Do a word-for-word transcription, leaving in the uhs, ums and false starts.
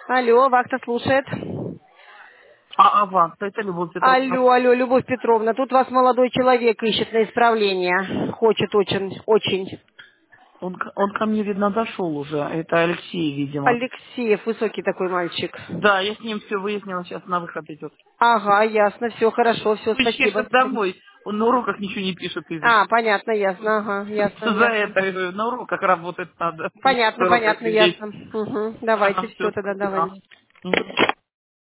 Алло, Вахта слушает. А, а вас, это Любовь Петровна. Алло, алло, Любовь Петровна, тут вас молодой человек ищет на исправление. Хочет очень, очень. Он, к- он ко мне, видно, дошел уже. Это Алексей, видимо. Алексеев, высокий такой мальчик. Да, я с ним все выяснила, сейчас на выход идет. Ага, ясно, все хорошо, все, Он спасибо. едет домой. Он на уроках ничего не пишет, видимо. А, понятно, ясно, ага, ясно, За ясно. это э, на уроках работать надо. На Понятно, уроках понятно, сидеть. ясно. Угу, давайте, Ага, все все, тогда, спасибо. давай. Мгм.